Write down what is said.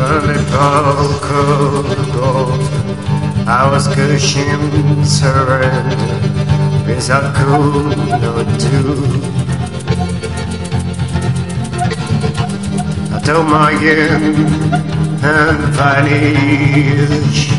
little cold. I was cushioning surrender, because I could not do. I told my young and vanish.